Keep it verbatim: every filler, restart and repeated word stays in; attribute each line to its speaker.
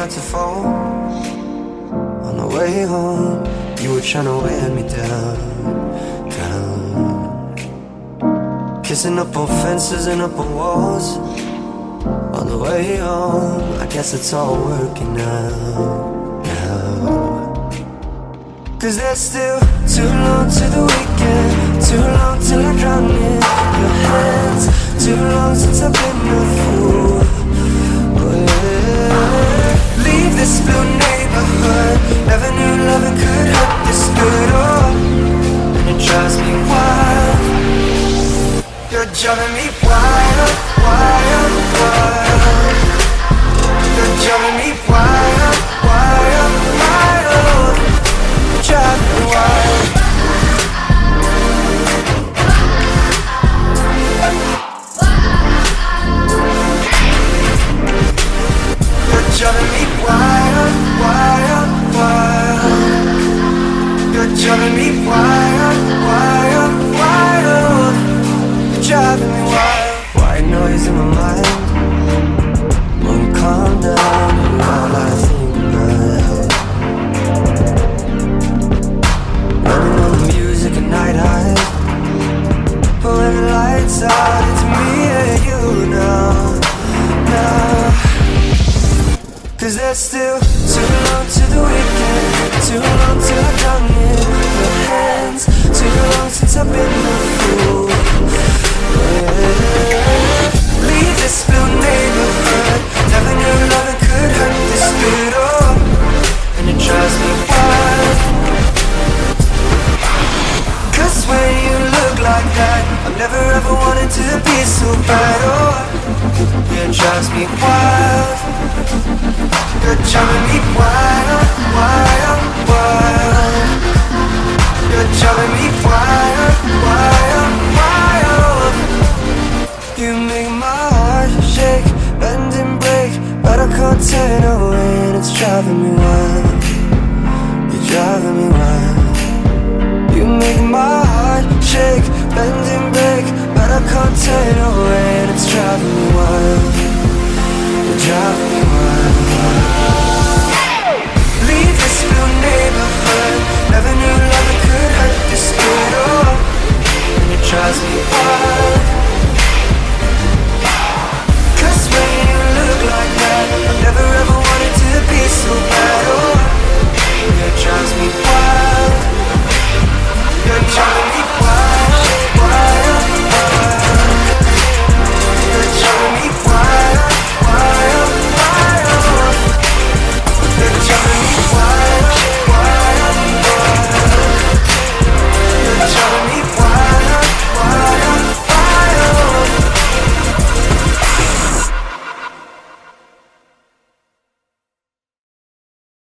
Speaker 1: about to fall. On the way home, you were trying to wear me down, down. Kissing up on fences and up on walls. On the way home, I guess it's all working now, now. Cause there's still too long to the weekend, too long till I drown in your hands, too long since I've been a fool. Oh yeah. Leave this blue neighborhood, never knew loving could hurt this good. Oh, and it drives me wild. You're driving me wild, wild, wild. You're driving me wild, wild, wild. You're driving me wild. You're driving me wild, wild, wild. You're driving me wild, wild, wild. You're driving me wild. White noise in my mind. Won't calm down, you're all I think about. Running on the music at night high. But when the lights out, it's me and you now, now. Cause there's still too long to the weekend, too long till I drown in your hands, too long since I've been a fool. Yeah. Leave this blue neighborhood, never knew loving could hurt this good. Oh, and it drives me wild. Cause when you look like that, I've never ever wanted to be so bad. Oh, yeah, it drives me wild. You're driving me wild, wild, wild. You're driving me wild, wild, wild. You make my heart shake, bend and break, but I can't turn away, and it's driving me wild. You're driving me wild. You make my heart shake, bend and break, but I can't turn away, and it's driving me wild. You're driving me wild.